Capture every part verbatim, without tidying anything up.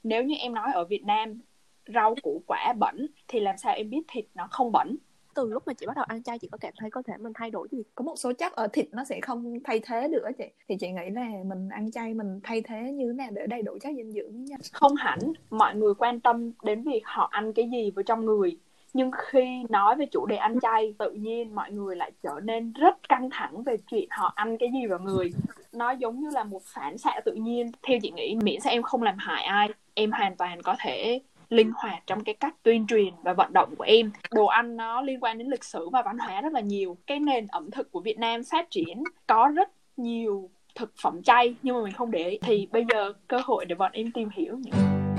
nếu như em nói ở Việt Nam rau củ quả bẩn thì làm sao em biết thịt nó không bẩn? Từ lúc mà chị bắt đầu ăn chay, chị có cảm thấy có thể mình thay đổi gì? Có một số chất ở thịt nó sẽ không thay thế được chị. Thì chị nghĩ là mình ăn chay mình thay thế như thế nào để đầy đủ chất dinh dưỡng nha. Không hẳn mọi người quan tâm đến việc họ ăn cái gì vào trong người, nhưng khi nói về chủ đề ăn chay, tự nhiên mọi người lại trở nên rất căng thẳng về chuyện họ ăn cái gì vào người. Nó giống như là một phản xạ tự nhiên. Theo chị nghĩ, miễn sao em không làm hại ai, em hoàn toàn có thể linh hoạt trong cái cách tuyên truyền và vận động của em. Đồ ăn nó liên quan đến lịch sử và văn hóa rất là nhiều. Cái nền ẩm thực của Việt Nam phát triển có rất nhiều thực phẩm chay nhưng mà mình không để ý. Thì bây giờ cơ hội để bọn em tìm hiểu những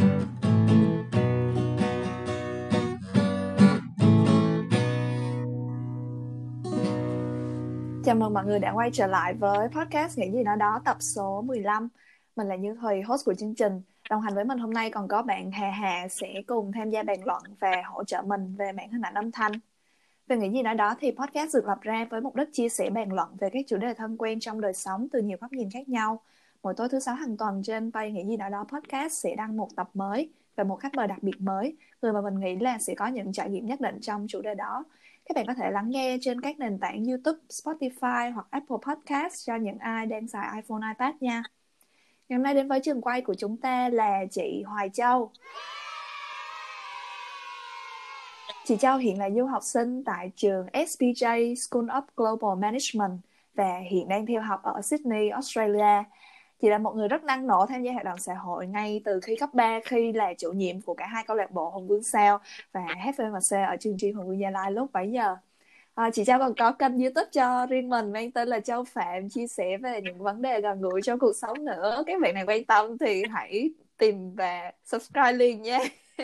Chào mừng mọi người đã quay trở lại với podcast Nghĩ gì nói đó tập số mười lăm. Mình là Như Thùy, host của chương trình. Đồng hành với mình hôm nay còn có bạn Hà Hà sẽ cùng tham gia bàn luận và hỗ trợ mình về mảng hình ảnh âm thanh. Về Nghĩ gì nói đó thì podcast được lập ra với mục đích chia sẻ bàn luận về các chủ đề thân quen trong đời sống từ nhiều góc nhìn khác nhau. Mỗi tối thứ sáu hàng tuần trên page Nghĩ gì nói đó podcast sẽ đăng một tập mới và một khách mời đặc biệt mới, người mà mình nghĩ là sẽ có những trải nghiệm nhất định trong chủ đề đó. Các bạn có thể lắng nghe trên các nền tảng YouTube, Spotify hoặc Apple Podcast cho những ai đang xài iPhone, iPad nha. Ngày hôm nay đến với trường quay của chúng ta là chị Hoài Châu. Chị Châu hiện là du học sinh tại trường ét pê jay School of Global Management và hiện đang theo học ở Sydney, Australia. Chị là một người rất năng nổ tham gia hoạt động xã hội ngay từ khi cấp ba, khi là chủ nhiệm của cả hai câu lạc bộ Hùng Vương Sao và hát vê em xê ở trường chuyên Hùng Vương Gia Lai lúc bấy giờ. À, chị Châu còn có kênh YouTube cho riêng mình mang tên là Châu Phạm, chia sẻ về những vấn đề gần gũi trong cuộc sống nữa. Các bạn nào quan tâm thì hãy tìm và subscribe liền nha.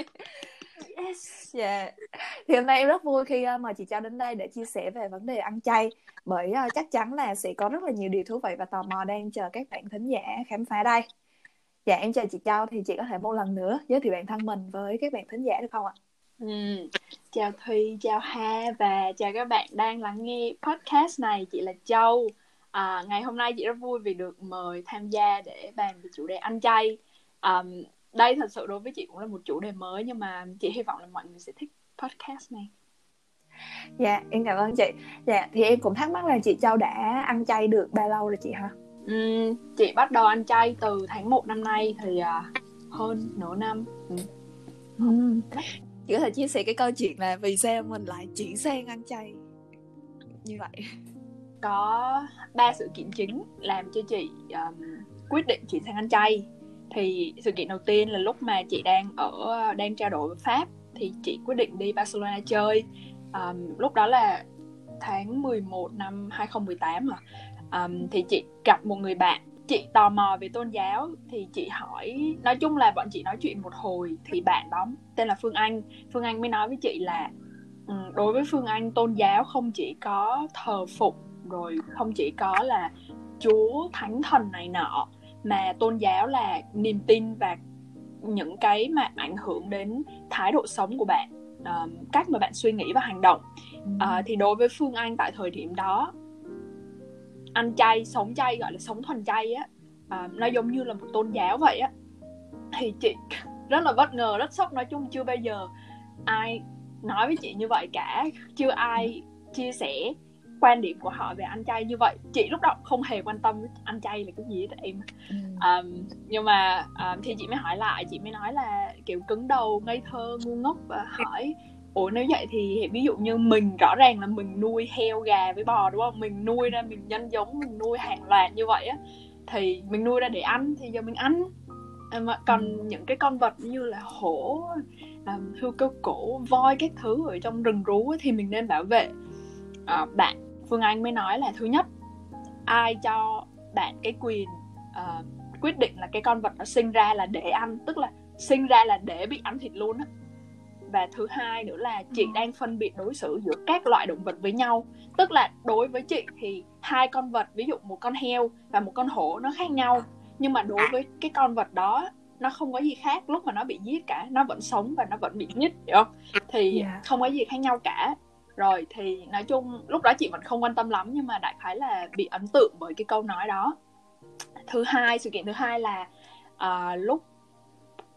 Yes, yeah. Thì hôm nay em rất vui khi uh, mời chị Châu đến đây để chia sẻ về vấn đề ăn chay, bởi uh, chắc chắn là sẽ có rất là nhiều điều thú vị và tò mò đang chờ các bạn thính giả khám phá đây. Dạ, em chào chị Châu, thì chị có thể một lần nữa giới thiệu bản thân mình với các bạn thính giả được không ạ? Ừ. Chào Thùy, chào Ha và chào các bạn đang lắng nghe podcast này. Chị là Châu. À, ngày hôm nay chị rất vui vì được mời tham gia để bàn về chủ đề ăn chay. Um, đây thật sự đối với chị cũng là một chủ đề mới, nhưng mà chị hy vọng là mọi người sẽ thích podcast này. Dạ, em cảm ơn chị. Dạ, thì em cũng thắc mắc là chị Châu đã ăn chay được bao lâu rồi chị hả? Ừ, chị bắt đầu ăn chay từ tháng một năm nay thì uh, hơn nửa năm. Ừ. Ừ. Chị có thể chia sẻ cái câu chuyện là vì sao mình lại chuyển sang ăn chay như vậy? Có ba sự kiện chính làm cho chị um, quyết định chuyển sang ăn chay. Thì sự kiện đầu tiên là lúc mà chị đang ở đang trao đổi với Pháp thì chị quyết định đi Barcelona chơi. Um, lúc đó là tháng mười một năm hai không một tám mà. Um, thì chị gặp một người bạn, chị tò mò về tôn giáo thì chị hỏi, nói chung là bọn chị nói chuyện một hồi thì bạn đó tên là Phương Anh. Phương Anh mới nói với chị là um, đối với Phương Anh, tôn giáo không chỉ có thờ phụng, rồi không chỉ có là Chúa thánh thần này nọ, mà tôn giáo là niềm tin và những cái mà ảnh hưởng đến thái độ sống của bạn, uh, cách mà bạn suy nghĩ và hành động. Uh, thì đối với Phương Anh tại thời điểm đó, ăn chay, sống chay, gọi là sống thuần chay á, uh, nó giống như là một tôn giáo vậy á. Thì chị rất là bất ngờ, rất sốc. Nói chung chưa bao giờ ai nói với chị như vậy cả, chưa ai chia sẻ quan điểm của họ về ăn chay như vậy. Chị lúc đó không hề quan tâm ăn chay là cái gì hết em. ừ. um, Nhưng mà um, thì chị mới hỏi lại, chị mới nói là kiểu cứng đầu, ngây thơ, ngu ngốc, và hỏi ủa nếu vậy thì ví dụ như mình, rõ ràng là mình nuôi heo, gà với bò đúng không, mình nuôi ra, mình nhân giống, mình nuôi hàng loạt như vậy á, thì mình nuôi ra để ăn thì giờ mình ăn. Mà còn ừ. những cái con vật như là hổ, um, hươu câu cổ, voi, các thứ ở trong rừng rú ấy, thì mình nên bảo vệ. À, bạn Phương Anh mới nói là thứ nhất, ai cho bạn cái quyền uh, quyết định là cái con vật nó sinh ra là để ăn, tức là sinh ra là để bị ăn thịt luôn á. Và thứ hai nữa là chị đang phân biệt đối xử giữa các loại động vật với nhau. Tức là đối với chị thì hai con vật, ví dụ một con heo và một con hổ, nó khác nhau, nhưng mà đối với cái con vật đó nó không có gì khác lúc mà nó bị giết cả. Nó vẫn sống và nó vẫn bị giết, hiểu không? Thì yeah. không có gì khác nhau cả. Rồi thì nói chung lúc đó chị vẫn không quan tâm lắm, nhưng mà đại khái là bị ấn tượng bởi cái câu nói đó. Thứ hai, sự kiện thứ hai là uh, lúc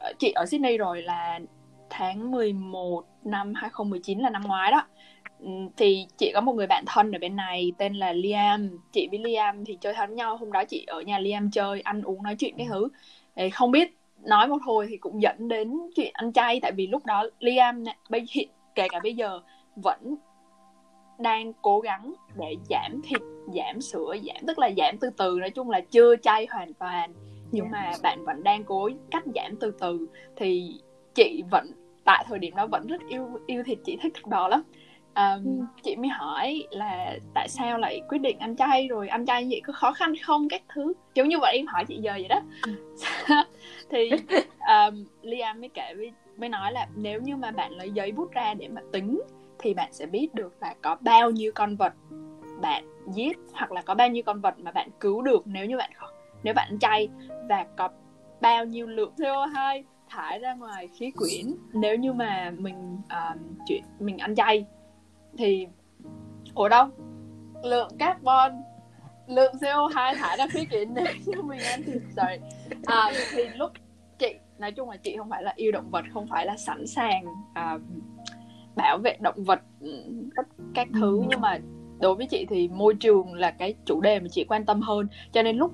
chị ở Sydney rồi là tháng mười một năm hai không một chín, là năm ngoái đó. Thì chị có một người bạn thân ở bên này tên là Liam. Chị với Liam thì chơi thân với nhau. Hôm đó chị ở nhà Liam chơi, ăn uống nói chuyện cái thứ thì không biết nói một hồi thì cũng dẫn đến chuyện ăn chay. Tại vì lúc đó Liam hiện kể cả bây giờ vẫn đang cố gắng để giảm thịt, giảm sữa, giảm tức là giảm từ từ, nói chung là chưa chay hoàn toàn, nhưng mà bạn vẫn đang cố cách giảm từ từ. Thì chị vẫn tại thời điểm đó vẫn rất yêu yêu thịt, chị thích thịt bò lắm. Um, ừ. Chị mới hỏi là tại sao lại quyết định ăn chay, rồi ăn chay như vậy có khó khăn không, các thứ giống như vậy em hỏi chị giờ vậy đó. Thì um, Liam mới kể với, mới nói là nếu như mà bạn lấy giấy bút ra để mà tính thì bạn sẽ biết được là có bao nhiêu con vật bạn giết, hoặc là có bao nhiêu con vật mà bạn cứu được nếu như bạn nếu bạn ăn chay, và có bao nhiêu lượng xê o hai thải ra ngoài khí quyển nếu như mà mình uh, chuyện mình ăn chay. Thì ủa đâu lượng carbon, lượng xê o hai thải ra khí quyển nếu như mình ăn thịt rồi. À, thì lúc chị nói chung là chị không phải là yêu động vật, không phải là sẵn sàng uh, bảo vệ động vật tất các thứ, nhưng mà đối với chị thì môi trường là cái chủ đề mà chị quan tâm hơn. Cho nên lúc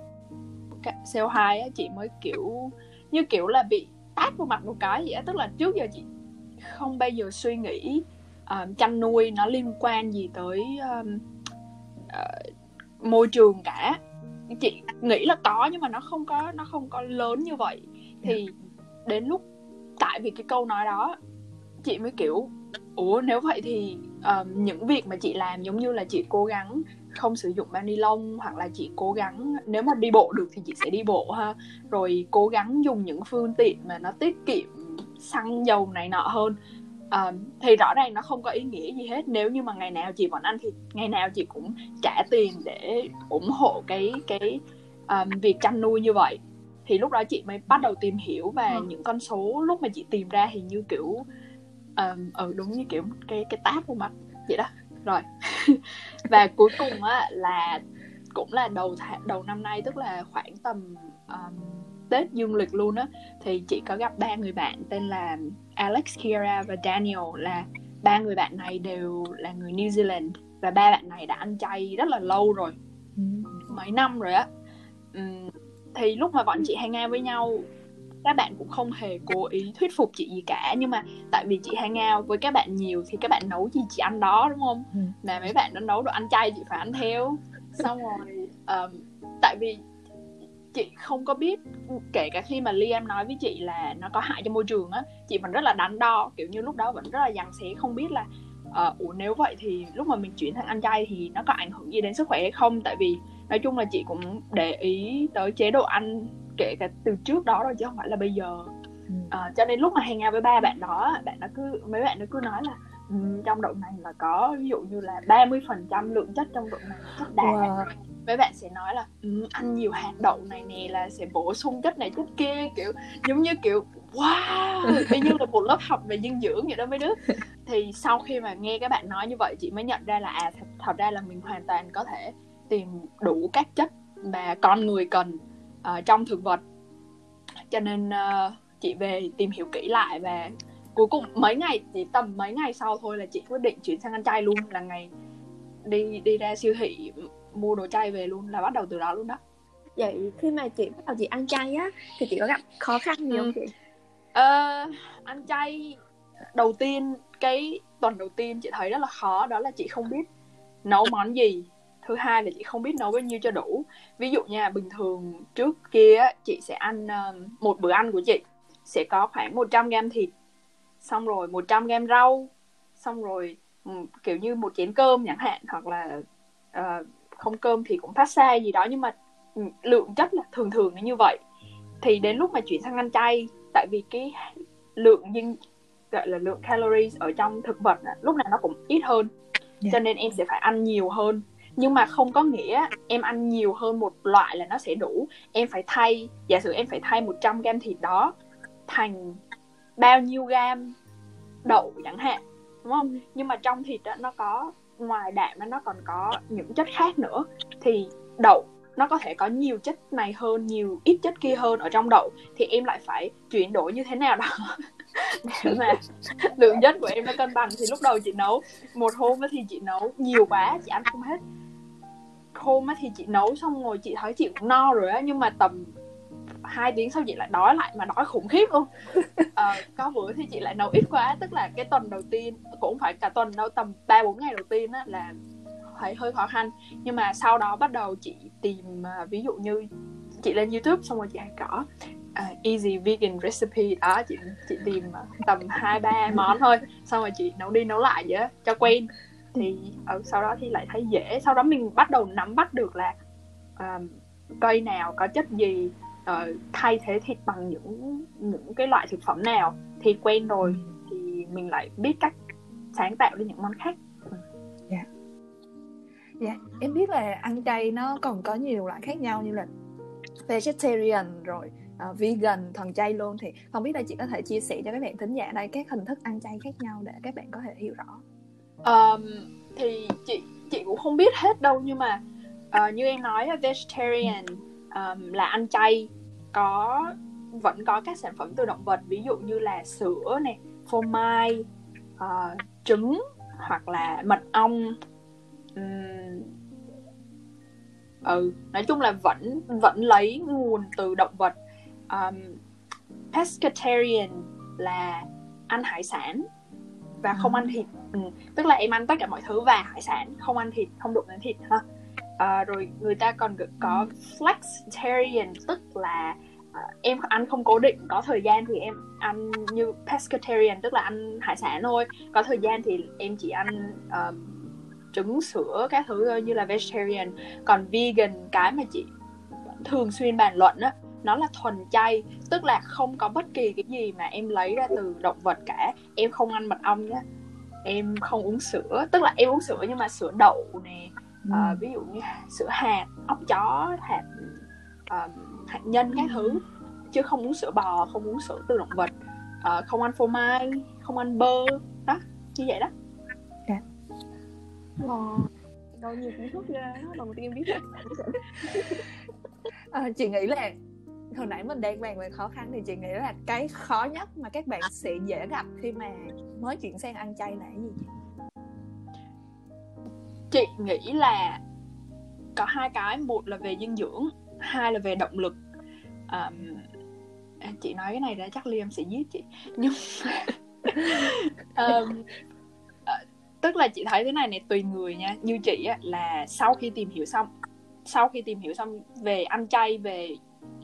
xê o hai á, chị mới kiểu như kiểu là bị tát vào mặt một cái vậy á. Tức là trước giờ chị không bao giờ suy nghĩ uh, chăn nuôi nó liên quan gì tới um, uh, môi trường cả. Chị nghĩ là có nhưng mà nó không có nó không có lớn như vậy. Thì đến lúc tại vì cái câu nói đó chị mới kiểu ủa nếu vậy thì um, những việc mà chị làm giống như là chị cố gắng không sử dụng bao ni lông, hoặc là chị cố gắng nếu mà đi bộ được thì chị sẽ đi bộ ha, rồi cố gắng dùng những phương tiện mà nó tiết kiệm xăng dầu này nọ hơn. Um, thì rõ ràng nó không có ý nghĩa gì hết nếu như mà ngày nào chị vẫn ăn thịt, ngày nào chị cũng trả tiền để ủng hộ cái cái um, việc chăn nuôi như vậy. Thì lúc đó chị mới bắt đầu tìm hiểu, và ừ. những con số lúc mà chị tìm ra thì như kiểu um, ừ đúng như kiểu cái cái tát vào mặt vậy đó. Rồi và cuối cùng á là cũng là đầu th- đầu năm nay, tức là khoảng tầm um, Tết dương lịch luôn á, thì chị có gặp ba người bạn tên là Alex, Kira và Daniel. Là ba người bạn này đều là người New Zealand, và ba bạn này đã ăn chay rất là lâu rồi, mấy năm rồi á. uhm, thì lúc mà bọn chị hang out với nhau, các bạn cũng không hề cố ý thuyết phục chị gì cả, nhưng mà tại vì chị hang out với các bạn nhiều thì các bạn nấu gì chị ăn đó, đúng không? Ừ. Mà mấy bạn nó nấu đồ ăn chay chị phải ăn theo. Xong rồi um, tại vì chị không có biết, kể cả khi mà Liam nói với chị là nó có hại cho môi trường á, chị vẫn rất là đắn đo, kiểu như lúc đó vẫn rất là giằng xé, không biết là uh, ủa nếu vậy thì lúc mà mình chuyển sang ăn chay thì nó có ảnh hưởng gì đến sức khỏe hay không. Tại vì nói chung là chị cũng để ý tới chế độ ăn kể cả từ trước đó rồi chứ không phải là bây giờ. Uh, cho nên lúc mà hang out với ba bạn đó, bạn nó cứ mấy bạn nó cứ nói là um, trong đậu nành là có ví dụ như là ba mươi phần trăm lượng chất trong đậu nành chất đạm. Wow. Mấy bạn sẽ nói là um, ăn nhiều hạt đậu này nè là sẽ bổ sung chất này chất kia, kiểu giống như kiểu wow, y như là một lớp học về dinh dưỡng vậy đó mấy đứa. Thì sau khi mà nghe các bạn nói như vậy, chị mới nhận ra là à thật, thật ra là mình hoàn toàn có thể tìm đủ các chất mà con người cần uh, trong thực vật. Cho nên uh, chị về tìm hiểu kỹ lại, và cuối cùng mấy ngày, chỉ tầm mấy ngày sau thôi là chị quyết định chuyển sang ăn chay luôn. Là ngày đi đi ra siêu thị mua đồ chay về luôn, là bắt đầu từ đó luôn đó. Vậy khi mà chị bắt đầu chị ăn chay á thì chị có gặp khó khăn gì không chị? Uh, ăn chay đầu tiên, cái tuần đầu tiên chị thấy rất là khó, đó là chị không biết nấu món gì. Thứ hai là chị không biết nấu bao nhiêu cho đủ. Ví dụ nha, bình thường trước kia chị sẽ ăn uh, một bữa ăn của chị sẽ có khoảng một trăm gam thịt, xong rồi một trăm gam rau, xong rồi um, kiểu như một chén cơm chẳng hạn, hoặc là uh, không cơm thì cũng pasta gì đó, nhưng mà um, lượng chất là thường thường như vậy. Thì đến lúc mà chuyển sang ăn chay, tại vì cái lượng dinh gọi là lượng calories ở trong thực vật đó, lúc nào nó cũng ít hơn, yeah. Cho nên em sẽ phải ăn nhiều hơn. Nhưng mà không có nghĩa em ăn nhiều hơn một loại là nó sẽ đủ. Em phải thay, giả sử em phải thay một trăm gam thịt đó thành bao nhiêu gam đậu chẳng hạn, đúng không? Nhưng mà trong thịt đó, nó có ngoài đạm nó còn có những chất khác nữa. Thì đậu nó có thể có nhiều chất này hơn, nhiều ít chất kia hơn ở trong đậu, thì em lại phải chuyển đổi như thế nào đó để mà lượng chất của em nó cân bằng. Thì lúc đầu chị nấu một hôm thì chị nấu nhiều quá, chị ăn không hết. Hôm thì chị nấu xong rồi chị thấy chị cũng no rồi á, nhưng mà tầm hai tiếng sau chị lại đói lại, mà đói khủng khiếp luôn. À, có bữa thì chị lại nấu ít quá, tức là cái tuần đầu tiên, cũng phải cả tuần đâu, tầm ba bốn ngày đầu tiên á là thấy hơi khó khăn. Nhưng mà sau đó bắt đầu chị tìm, ví dụ như chị lên YouTube xong rồi chị có uh, easy vegan recipe đó, chị chị tìm tầm hai ba món thôi, xong rồi chị nấu đi nấu lại vậy đó, cho quen. Thì uh, sau đó thì lại thấy dễ. Sau đó mình bắt đầu nắm bắt được là uh, cây nào có chất gì, uh, thay thế thịt bằng những những cái loại thực phẩm nào, thì quen rồi thì mình lại biết cách sáng tạo ra những món khác. Dạ. Yeah. Yeah. Em biết là ăn chay nó còn có nhiều loại khác nhau, như là vegetarian rồi uh, vegan, thuần chay luôn. Thì không biết là chị có thể chia sẻ cho các bạn thính giả đây các hình thức ăn chay khác nhau để các bạn có thể hiểu rõ. Um, thì chị chị cũng không biết hết đâu, nhưng mà uh, như em nói, vegetarian um, là ăn chay, có vẫn có các sản phẩm từ động vật, ví dụ như là sữa này, phô mai, uh, trứng hoặc là mật ong. Um, ừ, nói chung là vẫn vẫn lấy nguồn từ động vật. Um, pescatarian là ăn hải sản và không ăn thịt. Ừ, tức là em ăn tất cả mọi thứ và hải sản, không ăn thịt, không đụng đến thịt ha. À, rồi người ta còn có flexitarian, tức là uh, em ăn không cố định, có thời gian thì em ăn như pescatarian, tức là ăn hải sản thôi, có thời gian thì em chỉ ăn uh, trứng, sữa, các thứ thôi, như là vegetarian. Còn vegan, cái mà chị thường xuyên bàn luận á, nó là thuần chay, tức là không có bất kỳ cái gì mà em lấy ra từ động vật cả. Em không ăn mật ong nhá, em không uống sữa, tức là em uống sữa nhưng mà sữa đậu nè, ừ. uh, ví dụ như sữa hạt, óc chó, hạt uh, hạt nhân các thứ, chứ không uống sữa bò, không uống sữa từ động vật, uh, không ăn phô mai, không ăn bơ, đó, như vậy đó. Yeah. Wow, đâu nhiều kiến thức ghê đó, đầu tiên biết. À, chị nghĩ là hồi nãy mình đang bàn về khó khăn, thì chị nghĩ là cái khó nhất mà các bạn sẽ dễ gặp khi mà mới chuyển sang ăn chay là cái gì? Chị nghĩ là có hai cái, một là về dinh dưỡng, hai là về động lực. Um, chị nói cái này ra chắc Liam sẽ giết chị, nhưng um, uh, tức là chị thấy thế này này, tùy người nha. Như chị á, là sau khi tìm hiểu xong sau khi tìm hiểu xong về ăn chay, về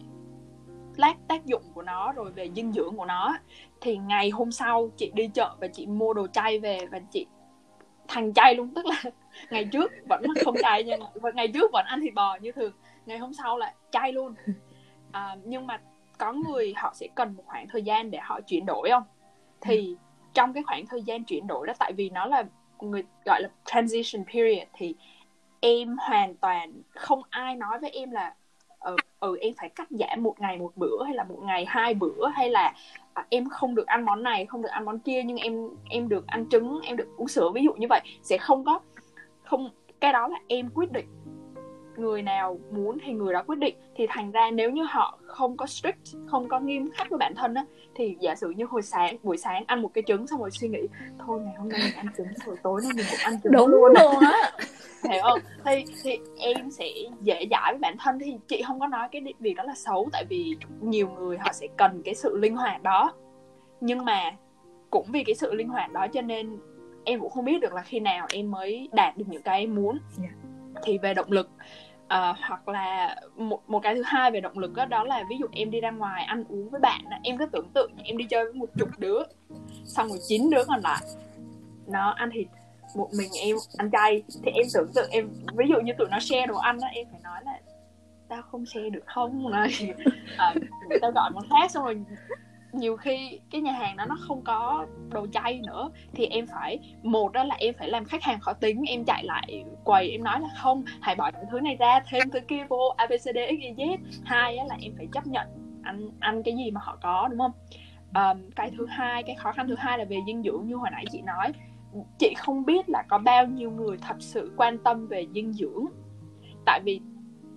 tác tác dụng của nó, rồi về dinh dưỡng của nó, thì ngày hôm sau chị đi chợ và chị mua đồ chay về và chị thành chay luôn. Tức là ngày trước vẫn không chay nha, ngày trước vẫn ăn thịt bò như thường, ngày hôm sau là chay luôn. À, nhưng mà có người họ sẽ cần một khoảng thời gian để họ chuyển đổi không? Thì trong cái khoảng thời gian chuyển đổi đó, tại vì nó là người gọi là transition period, thì em hoàn toàn không ai nói với em là ừ, ừ em phải cắt giảm một ngày một bữa, hay là một ngày hai bữa, hay là à, em không được ăn món này, không được ăn món kia, nhưng em em được ăn trứng, em được uống sữa, ví dụ như vậy. Sẽ không có không cái đó là em quyết định, người nào muốn thì người đó quyết định. Thì thành ra nếu như họ không có strict, không có nghiêm khắc với bản thân á, thì giả sử như hồi sáng buổi sáng ăn một cái trứng xong rồi suy nghĩ thôi ngày hôm nay mình ăn trứng, rồi tối nay mình cũng ăn trứng đúng luôn luôn á, hiểu không? Thì, thì em sẽ dễ dãi với bản thân. Thì chị không có nói cái việc đó là xấu, tại vì nhiều người họ sẽ cần cái sự linh hoạt đó. Nhưng mà cũng vì cái sự linh hoạt đó cho nên em cũng không biết được là khi nào em mới đạt được những cái em muốn. Yeah. Thì về động lực, uh, hoặc là một, một cái thứ hai về động lực đó, đó là ví dụ em đi ra ngoài ăn uống với bạn, em cứ tưởng tượng em đi chơi với một chục đứa, xong rồi chín đứa còn lại nó ăn thịt, một mình em ăn chay. Thì em tưởng tượng em, ví dụ như tụi nó share đồ ăn á, em phải nói là tao không share được không này, à, tao gọi món khác. Xong rồi nhiều khi cái nhà hàng đó nó không có đồ chay nữa, thì em phải, một đó là em phải làm khách hàng khó tính, em chạy lại quầy em nói là không, hãy bỏ những thứ này ra, thêm thứ kia vô, a bê xê đê ích y dét. Hai là em phải chấp nhận ăn ăn cái gì mà họ có, đúng không? Um, cái thứ hai, cái khó khăn thứ hai là về dinh dưỡng. Như hồi nãy chị nói, chị không biết là có bao nhiêu người thật sự quan tâm về dinh dưỡng. Tại vì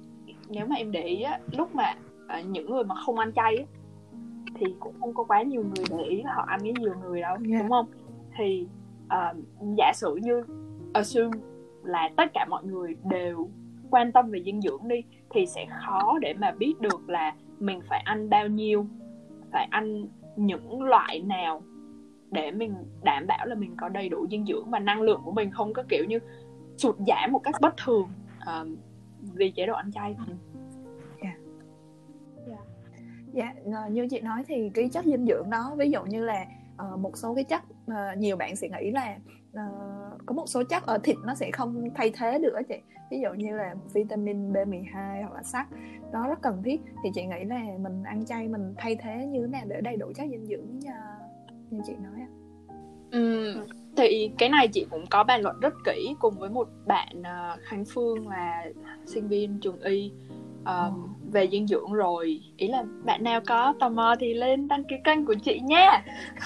nếu mà em để ý á, lúc mà uh, những người mà không ăn chay á, thì cũng không có quá nhiều người để ý là họ ăn cái nhiều người đâu, yeah. đúng không? Thì uh, giả sử như assume là tất cả mọi người đều quan tâm về dinh dưỡng đi, thì sẽ khó để mà biết được là mình phải ăn bao nhiêu, phải ăn những loại nào để mình đảm bảo là mình có đầy đủ dinh dưỡng và năng lượng của mình không có kiểu như sụt giảm một cách bất thường uh, vì chế độ ăn chay. Dạ, yeah. yeah. yeah. Như chị nói thì cái chất dinh dưỡng đó, ví dụ như là uh, một số cái chất uh, nhiều bạn sẽ nghĩ là uh, có một số chất ở thịt nó sẽ không thay thế được á chị, ví dụ như là vitamin B mười hai hoặc là sắt, nó rất cần thiết. Thì chị nghĩ là mình ăn chay mình thay thế như thế nào để đầy đủ chất dinh dưỡng uh, như chị nói á? Ừ, thì cái này chị cũng có bàn luận rất kỹ cùng với một bạn uh, Khánh Phương là sinh viên trường y uh, ừ. về dinh dưỡng rồi. Ý là bạn nào có tò mò thì lên đăng ký kênh của chị nha.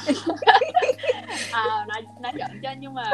à, nói, nói giỡn cho, nhưng mà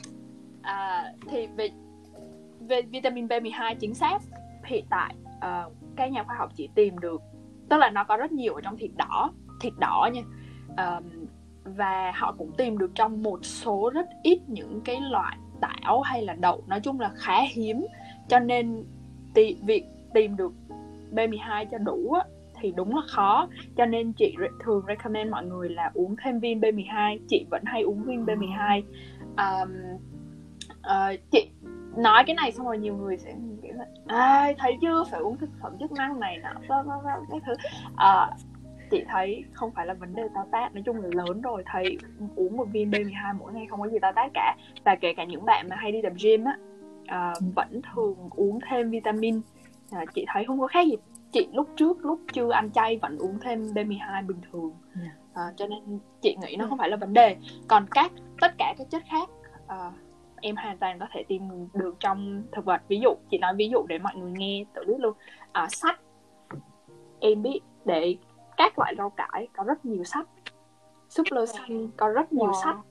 à, thì về, về vitamin B mười hai chính xác hiện tại uh, các nhà khoa học chỉ tìm được, tức là nó có rất nhiều ở trong thịt đỏ, thịt đỏ nha, uh, và họ cũng tìm được trong một số rất ít những cái loại tảo hay là đậu, nói chung là khá hiếm. Cho nên tì, việc tìm được B mười hai cho đủ á, thì đúng là khó. Cho nên chị thường recommend mọi người là uống thêm viên B mười hai. Chị vẫn hay uống viên B mười hai. um, uh, Chị nói cái này xong rồi nhiều người sẽ kiểu là à, thấy chưa, phải uống thực phẩm chức năng này nọ cái thứ. uh, Chị thấy không phải là vấn đề tao tát, nói chung là lớn rồi, thấy uống một viên B mười hai mỗi ngày không có gì tao tát cả. Và kể cả những bạn mà hay đi tập gym á, uh, vẫn thường uống thêm vitamin. uh, Chị thấy không có khác gì. Chị lúc trước, lúc chưa ăn chay vẫn uống thêm B mười hai bình thường. uh, Cho nên chị nghĩ nó không phải là vấn đề. Còn các tất cả các chất khác uh, em hoàn toàn có thể tìm được trong thực vật. Ví dụ, chị nói ví dụ để mọi người nghe tự biết luôn. uh, Sắt, em biết để các loại rau cải có rất nhiều sắt, súp lơ xanh có rất nhiều wow. sắt,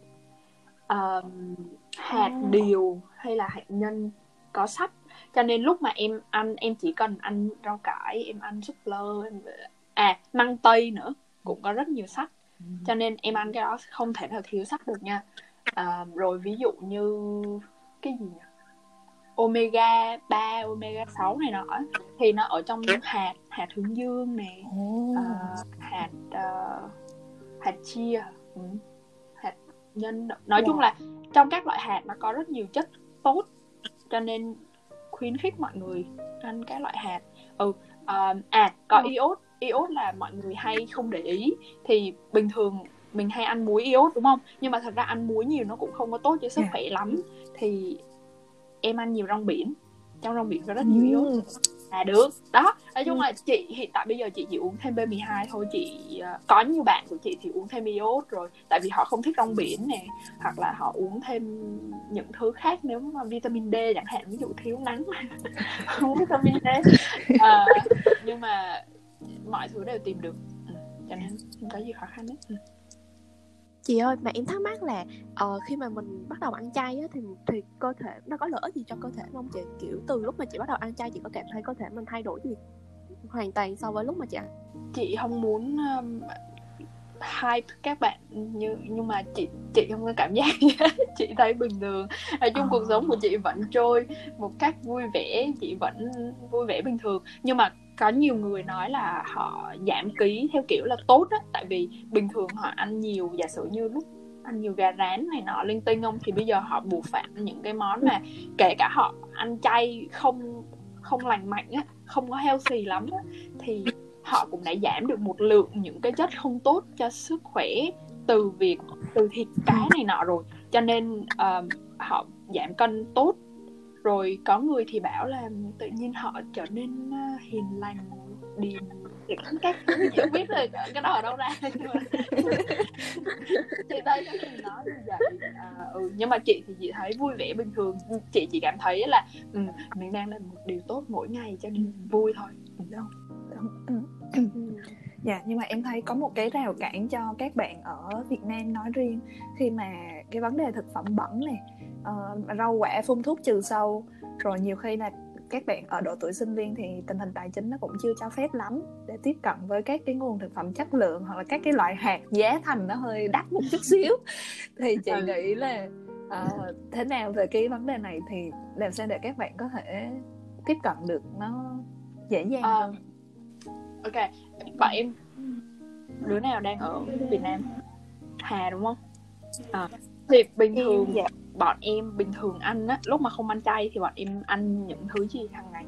um, hạt mm. điều hay là hạt nhân có sắt. Cho nên lúc mà em ăn, em chỉ cần ăn rau cải, em ăn súp lơ, em... à măng tây nữa cũng có rất nhiều sắt. mm. Cho nên em ăn cái đó không thể nào thiếu sắt được nha. uh, Rồi ví dụ như cái gì nhỉ? omega ba, omega sáu này nọ thì nó ở trong hạt, hạt hướng dương nè, oh. uh, hạt uh, hạt chia, ừ. hạt nhân, nói wow. chung là trong các loại hạt nó có rất nhiều chất tốt, cho nên khuyến khích mọi người ăn các loại hạt. ừ uh, à có oh. iốt. Iốt là mọi người hay không để ý. Thì bình thường mình hay ăn muối iốt đúng không, nhưng mà thật ra ăn muối nhiều nó cũng không có tốt cho sức yeah. khỏe lắm. Thì em ăn nhiều rong biển, trong rong biển có rất nhiều iốt là được đó. Nói chung là chị hiện tại bây giờ chị chỉ uống thêm B mười hai thôi. Chị uh, có nhiều bạn của chị thì uống thêm iốt rồi, tại vì họ không thích rong biển nè, hoặc là họ uống thêm những thứ khác nếu mà vitamin D chẳng hạn, ví dụ thiếu nắng uống vitamin D. uh, nhưng mà mọi thứ đều tìm được, ừ, cho nên không có gì khó khăn hết. ừ. Chị ơi, mà em thắc mắc là uh, khi mà mình bắt đầu ăn chay á, thì, thì cơ thể nó có lợi ích gì cho cơ thể không chị? Kiểu từ lúc mà chị bắt đầu ăn chay, chị có cảm thấy cơ thể mình thay đổi gì hoàn toàn so với lúc mà chị ăn? Chị không muốn um, hype các bạn như nhưng mà chị chị không có cảm giác gì hết. Chị thấy bình thường. Nói chung oh. cuộc sống của chị vẫn trôi một cách vui vẻ, chị vẫn vui vẻ bình thường. Nhưng mà có nhiều người nói là họ giảm ký theo kiểu là tốt á, tại vì bình thường họ ăn nhiều, giả sử như lúc ăn nhiều gà rán này nọ linh tinh không, thì bây giờ họ buộc phải ăn những cái món mà kể cả họ ăn chay không không lành mạnh á, không có healthy lắm á, thì họ cũng đã giảm được một lượng những cái chất không tốt cho sức khỏe từ việc từ thịt cá này nọ rồi. Cho nên uh, họ giảm cân tốt. Rồi có người thì bảo là tự nhiên họ trở nên uh, hiền lành, điềm, các thứ chị không biết rồi cái đó ở đâu ra. Nhưng mà chị thấy cái mình nói như vậy. À, ừ, nhưng mà chị thì chị thấy vui vẻ bình thường. Chị chỉ cảm thấy là ừ, mình đang làm một điều tốt mỗi ngày cho nên vui thôi, đúng không? Dạ, nhưng mà em thấy có một cái rào cản cho các bạn ở Việt Nam nói riêng, khi mà cái vấn đề thực phẩm bẩn này, uh, rau quả phun thuốc trừ sâu, rồi nhiều khi là các bạn ở độ tuổi sinh viên thì tình hình tài chính nó cũng chưa cho phép lắm để tiếp cận với các cái nguồn thực phẩm chất lượng hoặc là các cái loại hạt giá thành nó hơi đắt một chút xíu. Thì chị Ừ. nghĩ là uh, thế nào về cái vấn đề này thì làm sao để các bạn có thể tiếp cận được nó dễ dàng Ờ, hơn? Ok, bọn em đứa nào đang ở Việt Nam? Hà đúng không? À, thì bình Em, thường dạ. bọn em bình thường ăn á, lúc mà không ăn chay thì bọn em ăn những thứ gì hàng ngày?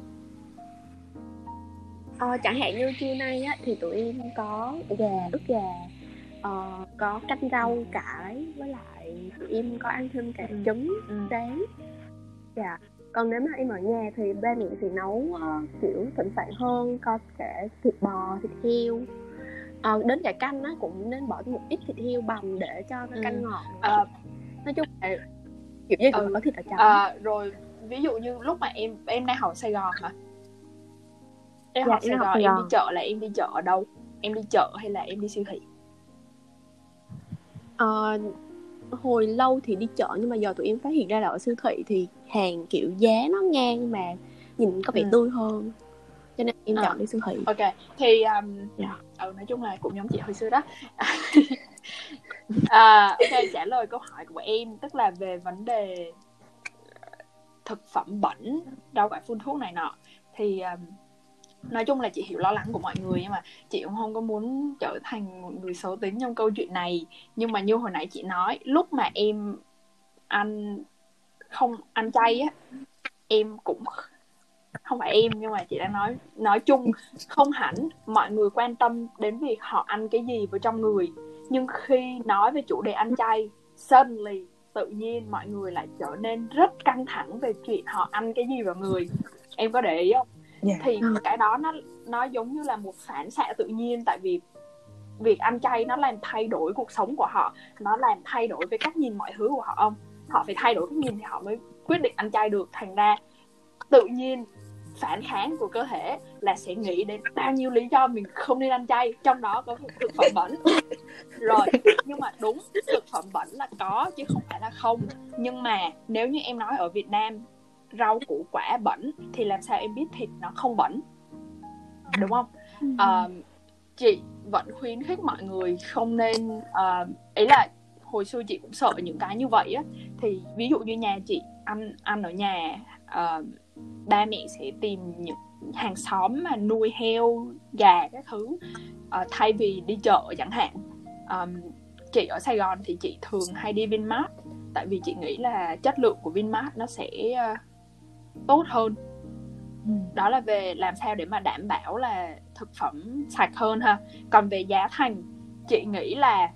Ờ, chẳng hạn như trưa nay á, thì tụi em có gà, ức gà, ờ, có canh rau cải, với lại tụi em có ăn thêm cả Ừ. trứng Ừ. rán. Dạ. Còn nếu mà em ở nhà thì ba mẹ thì nấu ờ, kiểu thịnh soạn hơn, có cả thịt bò, thịt heo. Ờ, đến cả canh á cũng nên bỏ một ít thịt heo bằm để cho cái Ừ. canh ngọt. À, Nói chung là kiểu như cũng ừ. có thịt ở trong. à, Rồi ví dụ như lúc mà em em đang học ở Sài Gòn hả? Em Dạ, học em Sài học Gòn, Sài em đi Gòn. chợ là em đi chợ ở đâu? Em đi chợ hay là em đi siêu thị? Ờ, hồi lâu thì đi chợ, nhưng mà giờ tụi em phát hiện ra là ở siêu thị thì hàng kiểu giá nó ngang mà nhìn có vẻ Ừ. tươi hơn, cho nên em À. chọn đi siêu thị. Ok, thì um, Dạ. ừ, nói chung là cũng giống chị hồi xưa đó. à, ok, trả lời câu hỏi của em, tức là về vấn đề thực phẩm bẩn, rau cải phun thuốc này nọ, thì um, nói chung là chị hiểu lo lắng của mọi người, nhưng mà chị cũng không có muốn trở thành một người xấu tính trong câu chuyện này. Nhưng mà như hồi nãy chị nói, lúc mà em ăn không ăn chay á, em cũng không phải em, nhưng mà chị đang nói nói chung, không hẳn mọi người quan tâm đến việc họ ăn cái gì vào trong người, nhưng khi nói về chủ đề ăn chay, suddenly tự nhiên mọi người lại trở nên rất căng thẳng về chuyện họ ăn cái gì vào người. Em có để ý không? Yeah. Thì cái đó nó nó giống như là một phản xạ tự nhiên, tại vì việc ăn chay nó làm thay đổi cuộc sống của họ, nó làm thay đổi về cách nhìn mọi thứ của họ. Không, họ phải thay đổi cái nhìn thì họ mới quyết định ăn chay được. Thành ra tự nhiên phản kháng của cơ thể là sẽ nghĩ đến bao nhiêu lý do mình không nên ăn chay, trong đó có thực phẩm bẩn. Rồi, nhưng mà đúng, thực phẩm bẩn là có chứ không phải là không. Nhưng mà nếu như em nói ở Việt Nam rau củ quả bẩn thì làm sao em biết thịt nó không bẩn, đúng không? À, chị vẫn khuyến khích mọi người không nên uh, ý là hồi xưa chị cũng sợ những cái như vậy á. Thì ví dụ như nhà chị ăn ăn ở nhà, uh, ba mẹ sẽ tìm những hàng xóm mà nuôi heo, gà các thứ, uh, thay vì đi chợ chẳng hạn. Um, chị ở Sài Gòn thì chị thường hay đi Vinmart, tại vì chị nghĩ là chất lượng của Vinmart nó sẽ uh, tốt hơn. Đó là về làm sao để mà đảm bảo là thực phẩm sạch hơn ha. Còn về giá thành, chị nghĩ là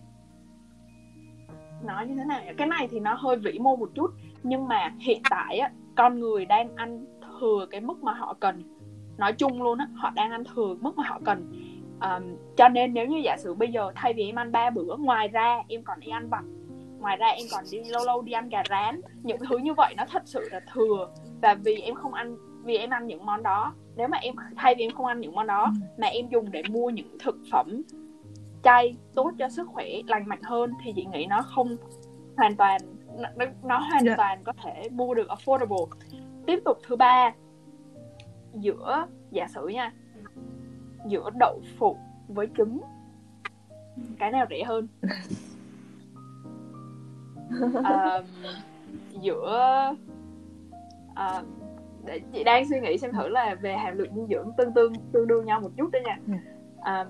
nói như thế nào, cái này thì nó hơi vĩ mô một chút, nhưng mà hiện tại á, con người đang ăn thừa cái mức mà họ cần. Nói chung luôn á, họ đang ăn thừa mức mà họ cần. um, Cho nên nếu như giả sử bây giờ thay vì em ăn ba bữa, ngoài ra em còn đi ăn vặt, ngoài ra em còn đi lâu lâu đi ăn gà rán, những thứ như vậy nó thật sự là thừa. Và vì em không ăn vì em ăn những món đó, nếu mà em thay vì em không ăn những món đó mà em dùng để mua những thực phẩm chay tốt cho sức khỏe, lành mạnh hơn, thì chị nghĩ nó không hoàn toàn nó, nó hoàn yeah. toàn có thể mua được affordable. Tiếp tục thứ ba, giữa giả sử nha, giữa đậu phụ với trứng, cái nào rẻ hơn? uh, giữa uh, để chị đang suy nghĩ xem thử là về hàm lượng dinh dưỡng tương tương tương đương nhau một chút đấy nha. À,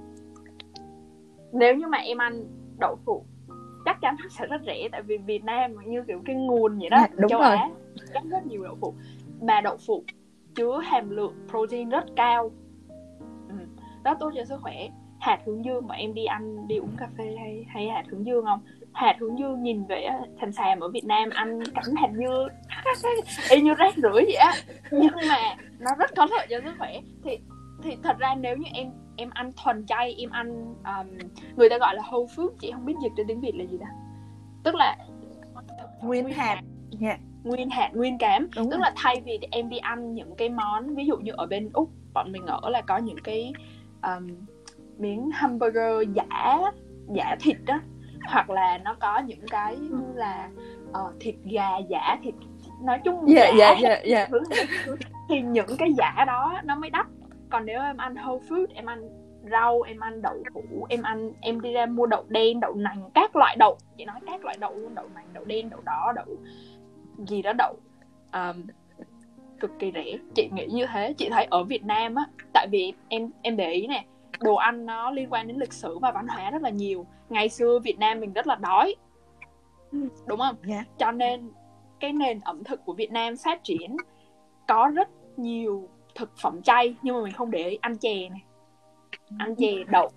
nếu như mà em ăn đậu phụ, chắc chắn nó sẽ rất rẻ, tại vì Việt Nam như kiểu cái nguồn vậy đó. Yeah, đúng châu rồi. Á rất rất nhiều đậu phụ, mà đậu phụ chứa hàm lượng protein rất cao, ừ, rất tốt cho sức khỏe. Hạt hướng dương mà em đi ăn, đi uống cà phê hay hay hạt hướng dương không? Hạt hướng dương nhìn vẻ thèm xàm ở Việt Nam, ăn cắn hạt dưa y như rác rưởi vậy á, nhưng mà nó rất có lợi cho sức khỏe. Thì thì thật ra nếu như em em ăn thuần chay, em ăn um, người ta gọi là whole food, chị không biết dịch đến tiếng Việt là gì đó, tức là nguyên, nguyên hạt, yeah. nguyên hạt, nguyên cám. Đúng tức rồi. Là thay vì em đi ăn những cái món, ví dụ như ở bên Úc bọn mình ở là có những cái um, miếng hamburger giả giả thịt đó, hoặc là nó có những cái như là uh, thịt gà giả, thịt nói chung dạ, giả, dạ, dạ, dạ. thì những cái giả đó nó mới đắt. Còn nếu em ăn whole food, em ăn rau, em ăn đậu hũ, em ăn em đi ra mua đậu đen, đậu nành, các loại đậu, chị nói các loại đậu luôn, đậu nành, đậu đen, đậu đỏ, đậu gì đó đậu, um, cực kỳ rẻ. Chị nghĩ như thế. Chị thấy ở Việt Nam á, tại vì em em để ý nè, đồ ăn nó liên quan đến lịch sử và văn hóa rất là nhiều. Ngày xưa Việt Nam mình rất là đói, đúng không? Yeah. Cho nên cái nền ẩm thực của Việt Nam phát triển, có rất nhiều thực phẩm chay, nhưng mà mình không để ý. Ăn chè này, ăn chè đậu,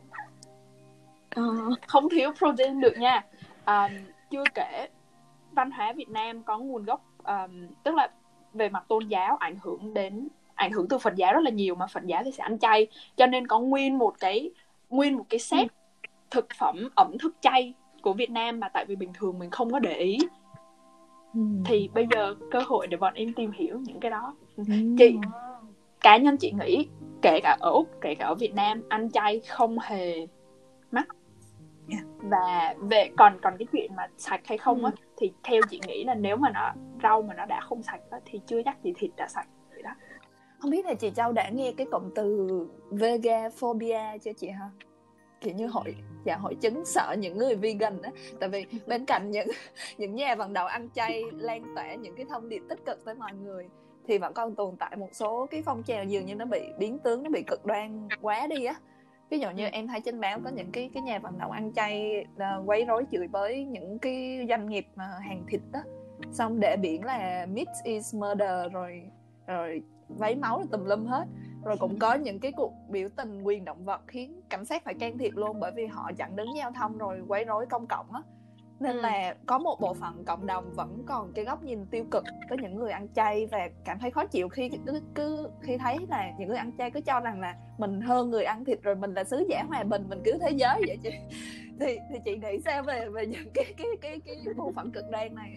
uh, không thiếu protein được nha. um, Chưa kể văn hóa Việt Nam có nguồn gốc, um, tức là về mặt tôn giáo ảnh hưởng đến ảnh hưởng từ Phật giáo rất là nhiều, mà Phật giáo thì sẽ ăn chay, cho nên có nguyên một cái nguyên một cái set thực phẩm ẩm thực chay của Việt Nam mà tại vì bình thường mình không có để ý. uhm. Thì bây giờ cơ hội để bọn em tìm hiểu những cái đó. uhm. Chị cá nhân chị nghĩ kể cả ở Úc, kể cả ở Việt Nam, ăn chay không hề mắc. Yeah. Và về còn còn cái chuyện mà sạch hay không á, thì theo chị nghĩ là nếu mà nó rau mà nó đã không sạch á, thì chưa chắc gì thịt đã sạch vậy đó. Không biết là chị Châu đã nghe cái cụm từ vegaphobia chưa chị ha? Kiểu như hội dạ hội chứng sợ những người vegan á. Tại vì bên cạnh những những nhà vận động ăn chay lan tỏa những cái thông điệp tích cực tới mọi người, thì vẫn còn tồn tại một số cái phong trào dường như nó bị biến tướng, nó bị cực đoan quá đi á. Ví dụ như em thấy trên báo có những cái cái nhà vận động ăn chay uh, quấy rối chửi bới những cái doanh nghiệp uh, hàng thịt đó, xong để biển là meat is murder, rồi rồi váy máu là tùm lum hết. Rồi cũng có những cái cuộc biểu tình quyền động vật khiến cảnh sát phải can thiệp luôn, bởi vì họ chặn đứng giao thông rồi quấy rối công cộng á. Nên ừ. là có một bộ phận cộng đồng vẫn còn cái góc nhìn tiêu cực với những người ăn chay, và cảm thấy khó chịu khi cứ, cứ khi thấy là những người ăn chay cứ cho rằng là mình hơn người ăn thịt, rồi mình là sứ giả hòa bình, mình cứu thế giới vậy chị. Thì thì chị nghĩ sao về về những cái cái cái cái bộ phận cực đoan này?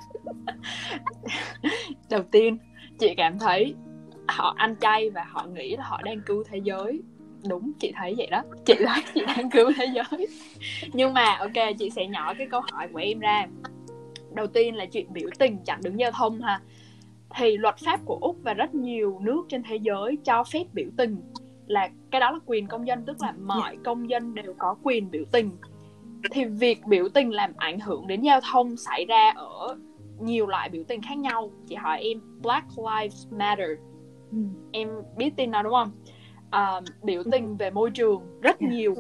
Đầu tiên chị cảm thấy họ ăn chay và họ nghĩ là họ đang cứu thế giới. Đúng, chị thấy vậy đó. Chị thấy chị đang cứu thế giới. Nhưng mà ok, chị sẽ nhỏ cái câu hỏi của em ra. Đầu tiên là chuyện biểu tình chặn đứng giao thông ha. Thì luật pháp của Úc và rất nhiều nước trên thế giới cho phép biểu tình, là cái đó là quyền công dân, tức là mọi công dân đều có quyền biểu tình. Thì việc biểu tình làm ảnh hưởng đến giao thông xảy ra ở nhiều loại biểu tình khác nhau. Chị hỏi em, Black Lives Matter, ừ. em biết tin nào đúng không? Uh, biểu tình về môi trường rất nhiều.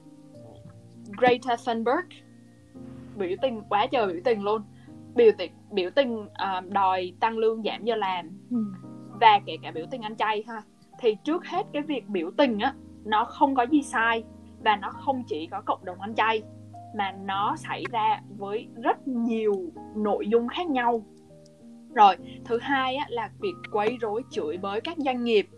Greta Thunberg biểu tình quá trời biểu tình luôn. Biểu tình biểu tình uh, đòi tăng lương giảm giờ làm, ừ. và kể cả biểu tình ăn chay ha. Thì trước hết cái việc biểu tình á, nó không có gì sai, và nó không chỉ có cộng đồng ăn chay, mà nó xảy ra với rất nhiều nội dung khác nhau. Rồi, thứ hai á, là việc quấy rối chửi bới các doanh nghiệp.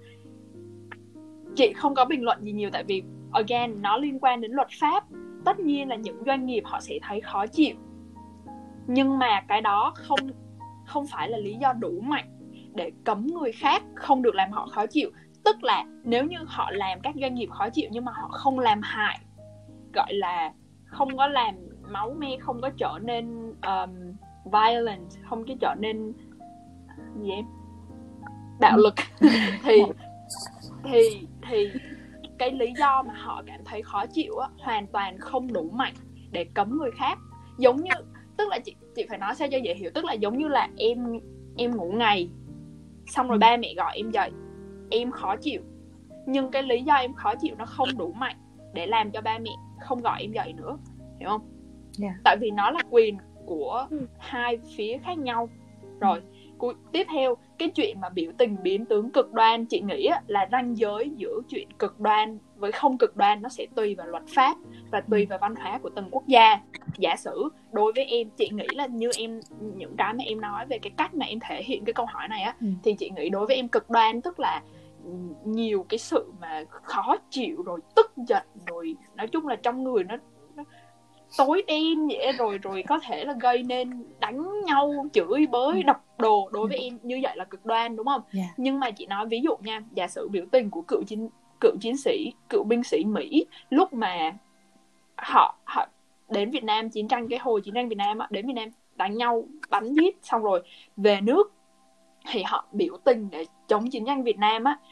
Chị không có bình luận gì nhiều, tại vì again, nó liên quan đến luật pháp. Tất nhiên là những doanh nghiệp họ sẽ thấy khó chịu, nhưng mà cái đó không, không phải là lý do đủ mạnh để cấm người khác không được làm họ khó chịu. Tức là nếu như họ làm các doanh nghiệp khó chịu nhưng mà họ không làm hại, gọi là không có làm máu me, không có trở nên um, violent, không có trở nên gì em? bạo lực thì thì thì cái lý do mà họ cảm thấy khó chịu á, hoàn toàn không đủ mạnh để cấm người khác. Giống như, tức là chị chị phải nói sao cho dễ hiểu, tức là giống như là em em ngủ ngày, xong rồi ba mẹ gọi em dậy, em khó chịu, nhưng cái lý do em khó chịu nó không đủ mạnh để làm cho ba mẹ không gọi em dậy nữa, hiểu không? Yeah. Tại vì nó là quyền của hai phía khác nhau. Rồi tiếp theo, cái chuyện mà biểu tình biến tướng cực đoan, chị nghĩ là ranh giới giữa chuyện cực đoan với không cực đoan nó sẽ tùy vào luật pháp và tùy vào văn hóa của từng quốc gia. Giả sử đối với em, chị nghĩ là như em, những cái mà em nói về cái cách mà em thể hiện cái câu hỏi này á, ừ. thì chị nghĩ đối với em cực đoan tức là nhiều cái sự mà khó chịu, rồi tức giận, rồi nói chung là trong người nó, nó tối đen vậy, rồi rồi có thể là gây nên đánh nhau, chửi bới, đập đồ. Đối với em như vậy là cực đoan, đúng không? Yeah. Nhưng mà chị nói ví dụ nha, giả sử biểu tình của cựu chiến cựu chiến sĩ, cựu binh sĩ Mỹ lúc mà họ họ đến Việt Nam, chiến tranh cái hồi chiến tranh Việt Nam á, đến Việt Nam đánh nhau, bắn giết, xong rồi về nước thì họ biểu tình để chống chiến tranh Việt Nam á,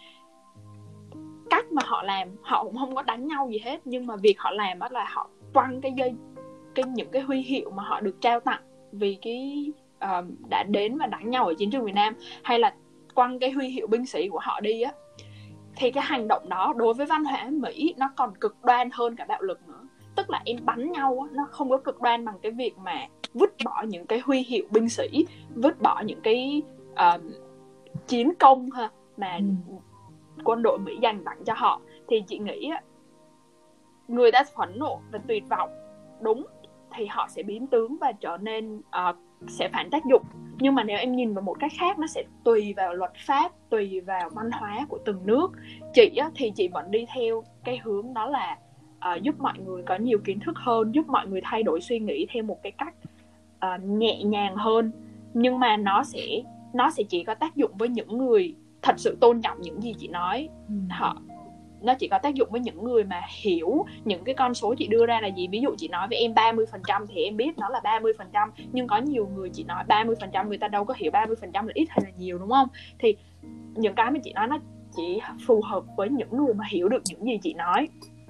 cách mà họ làm, họ cũng không có đánh nhau gì hết, nhưng mà việc họ làm đó là họ quăng cái dây, cái những cái huy hiệu mà họ được trao tặng vì cái uh, đã đến và đánh nhau ở chiến trường Việt Nam, hay là quăng cái huy hiệu binh sĩ của họ đi á, thì cái hành động đó đối với văn hóa Mỹ nó còn cực đoan hơn cả bạo lực nữa. Tức là em bắn nhau á, nó không có cực đoan bằng cái việc mà vứt bỏ những cái huy hiệu binh sĩ, vứt bỏ những cái uh, chiến công ha, mà ừ. quân đội Mỹ dành tặng cho họ. Thì chị nghĩ á, người ta phẫn nộ và tuyệt vọng, đúng, thì họ sẽ biến tướng và trở nên uh, sẽ phản tác dụng. Nhưng mà nếu em nhìn vào một cách khác, nó sẽ tùy vào luật pháp, tùy vào văn hóa của từng nước. Chị á, thì chị vẫn đi theo cái hướng đó là uh, giúp mọi người có nhiều kiến thức hơn, giúp mọi người thay đổi suy nghĩ theo một cái cách uh, nhẹ nhàng hơn. Nhưng mà nó sẽ nó sẽ chỉ có tác dụng với những người thật sự tôn trọng những gì chị nói. ừ. Họ nó chỉ có tác dụng với những người mà hiểu những cái con số chị đưa ra là gì. Ví dụ chị nói với em ba mươi phần trăm thì em biết nó là ba mươi phần trăm, nhưng có nhiều người chị nói ba mươi phần trăm người ta đâu có hiểu ba mươi phần trăm là ít hay là nhiều, đúng không? Thì những cái mà chị nói nó chỉ phù hợp với những người mà hiểu được những gì chị nói.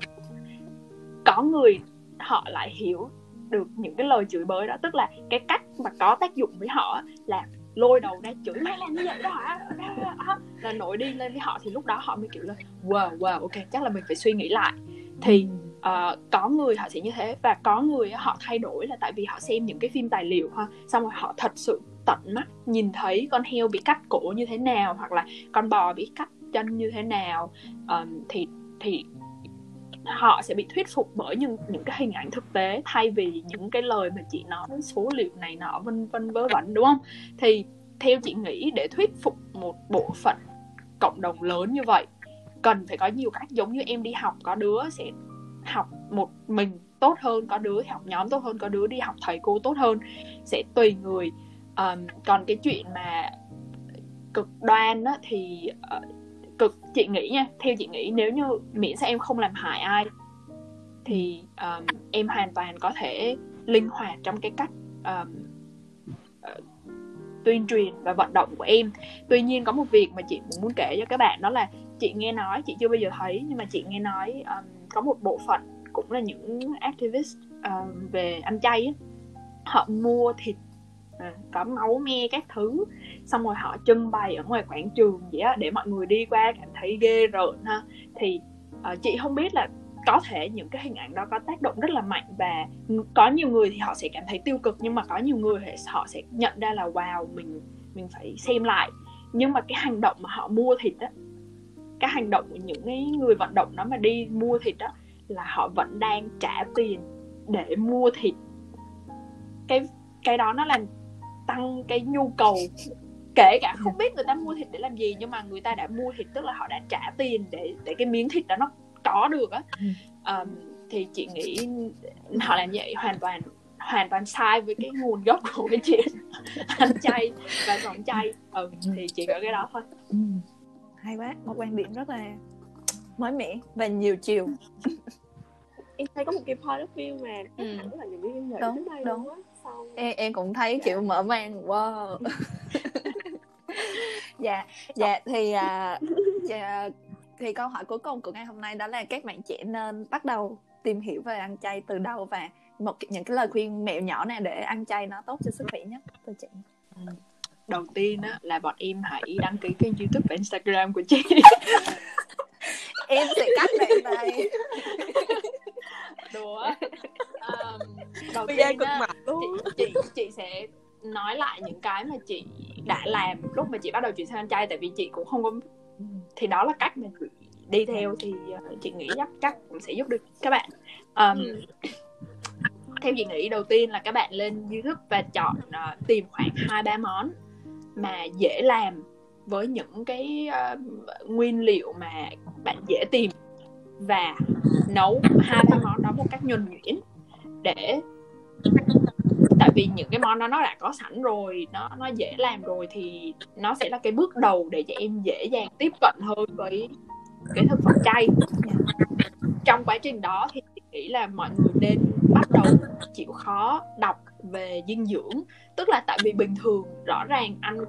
Có người họ lại hiểu được những cái lời chửi bới đó, tức là cái cách mà có tác dụng với họ là lôi đầu ra chửi mày làm như vậy đó hả, là nổi điên lên với họ. Thì lúc đó họ mới kiểu là wow wow ok, chắc là mình phải suy nghĩ lại. Thì uh, có người họ sẽ như thế, và có người họ thay đổi là tại vì họ xem những cái phim tài liệu ha, xong rồi họ thật sự tận mắt nhìn thấy con heo bị cắt cổ như thế nào, hoặc là con bò bị cắt chân như thế nào. um, thì thì họ sẽ bị thuyết phục bởi những, những cái hình ảnh thực tế, thay vì những cái lời mà chị nói số liệu này nọ vân vân vớ vẩn, đúng không? Thì theo chị nghĩ để thuyết phục một bộ phận cộng đồng lớn như vậy cần phải có nhiều cách. Giống như em đi học, có đứa sẽ học một mình tốt hơn, có đứa học nhóm tốt hơn, có đứa đi học thầy cô tốt hơn, sẽ tùy người. um, Còn cái chuyện mà cực đoan á, thì uh, cực chị nghĩ nha, theo chị nghĩ nếu như miễn sao em không làm hại ai thì um, em hoàn toàn có thể linh hoạt trong cái cách um, uh, tuyên truyền và vận động của em. Tuy nhiên có một việc mà chị muốn kể cho các bạn, đó là chị nghe nói, chị chưa bao giờ thấy, nhưng mà chị nghe nói um, có một bộ phận cũng là những activist um, về ăn chay ấy, họ mua thịt À, có máu me các thứ, xong rồi họ trưng bày ở ngoài quảng trường vậy á, để mọi người đi qua cảm thấy ghê rợn ha. Thì uh, chị không biết là có thể những cái hình ảnh đó có tác động rất là mạnh, và có nhiều người thì họ sẽ cảm thấy tiêu cực, nhưng mà có nhiều người thì họ sẽ nhận ra là wow, mình mình phải xem lại. Nhưng mà cái hành động mà họ mua thịt á, cái hành động của những cái người vận động đó mà đi mua thịt á, là họ vẫn đang trả tiền để mua thịt. Cái cái đó nó làm tăng cái nhu cầu, kể cả không biết người ta mua thịt để làm gì, nhưng mà người ta đã mua thịt, tức là họ đã trả tiền để để cái miếng thịt đó nó có được á. um, thì chị nghĩ họ làm vậy hoàn toàn hoàn toàn sai với cái nguồn gốc của cái chuyện ăn chay và sống chay. ừ, thì chỉ có cái đó thôi. ừ. Hay quá, một quan điểm rất là mới mẻ và nhiều chiều. Em thấy có một cái point of view mà ừ. rất là những cái em nghĩ đúng, trước đây đúng. luôn á. Sau... em, em cũng thấy dạ. kiểu mở mang. Wow. dạ dạ thì à, dạ, thì câu hỏi cuối cùng của ngày hôm nay đó là các bạn trẻ nên bắt đầu tìm hiểu về ăn chay từ đâu, và một những cái lời khuyên mẹo nhỏ nào để ăn chay nó tốt cho sức khỏe nhất từ chị. ừ. Đầu tiên á là bọn em hãy đăng ký kênh YouTube và Instagram của chị. Em sẽ cắt đoạn này. Đùa. Um, đầu Bây tiên cực á, mặt luôn. chị, chị, chị sẽ nói lại những cái mà chị đã làm lúc mà chị bắt đầu chuyển sang ăn chay, tại vì chị cũng không có, thì đó là cách mà chị đi theo, thì uh, chị nghĩ chắc chắc cũng sẽ giúp được các bạn. um, ừ. Theo chị nghĩ đầu tiên là các bạn lên YouTube và chọn uh, tìm khoảng hai ba món mà dễ làm với những cái uh, nguyên liệu mà bạn dễ tìm, và nấu hai ba món đó một cách nhuần nhuyễn. Để tại vì những cái món đó nó đã có sẵn rồi, nó nó dễ làm rồi, thì nó sẽ là cái bước đầu để cho em dễ dàng tiếp cận hơn với cái thực phẩm chay. Trong quá trình đó thì chị nghĩ là mọi người nên bắt đầu chịu khó đọc về dinh dưỡng. Tức là tại vì bình thường rõ ràng ăn cũng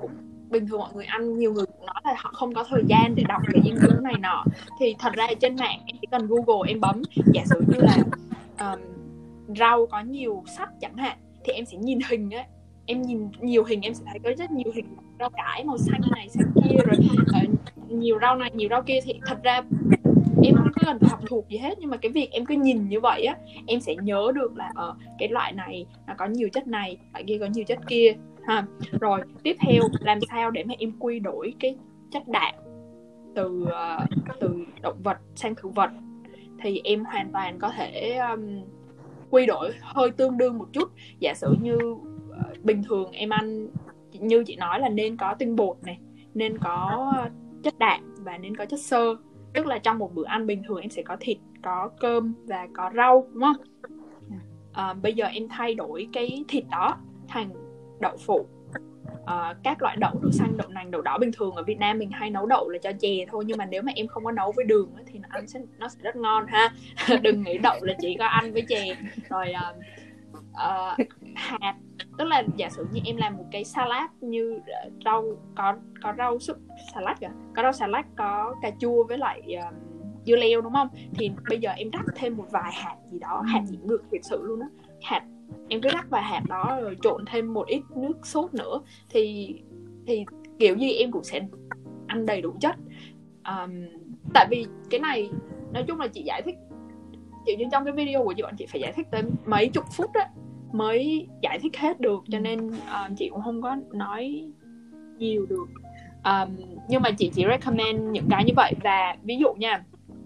bình thường mọi người ăn, nhiều người cũng nói là họ không có thời gian để đọc cái dinh dưỡng này nọ. Thì thật ra trên mạng em chỉ cần Google em bấm, giả sử như là um, rau có nhiều sắt chẳng hạn, thì em sẽ nhìn hình á, em nhìn nhiều hình em sẽ thấy có rất nhiều hình rau cải màu xanh này xanh kia, rồi uh, nhiều rau này nhiều rau kia. Thì thật ra em không có cần học thuộc gì hết, nhưng mà cái việc em cứ nhìn như vậy á, em sẽ nhớ được là ở uh, cái loại này nó có nhiều chất này, loại kia có nhiều chất kia ha. Rồi tiếp theo, làm sao để mà em quy đổi cái chất đạm từ uh, từ động vật sang thực vật, thì em hoàn toàn có thể um, quy đổi hơi tương đương một chút. Giả sử như uh, bình thường em ăn như chị nói là nên có tinh bột này, nên có chất đạm và nên có chất xơ. Tức là trong một bữa ăn bình thường em sẽ có thịt, có cơm và có rau, đúng không? À, bây giờ em thay đổi cái thịt đó thành đậu phụ, à, các loại đậu, đậu xanh, đậu nành, đậu đỏ. Bình thường ở Việt Nam mình hay nấu đậu là cho chè thôi, nhưng mà nếu mà em không có nấu với đường thì nó ăn sẽ, nó sẽ rất ngon ha. Đừng nghĩ đậu là chỉ có ăn với chè. Rồi à, à, hạt, tức là giả sử như em làm một cái salad như rau, có có rau súp salad kìa, có rau salad, có cà chua với lại um, dưa leo, đúng không? Thì bây giờ em rắc thêm một vài hạt gì đó, hạt gì cũng được, thực sự luôn á. Hạt em cứ rắc vài hạt đó rồi trộn thêm một ít nước sốt nữa, thì thì kiểu gì em cũng sẽ ăn đầy đủ chất. Um, tại vì cái này nói chung là chị giải thích, kiểu như trong cái video của chị, bọn chị phải giải thích tới mấy chục phút á mới giải thích hết được, cho nên uh, chị cũng không có nói nhiều được. Um, nhưng mà chị chỉ recommend những cái như vậy. Và ví dụ nha,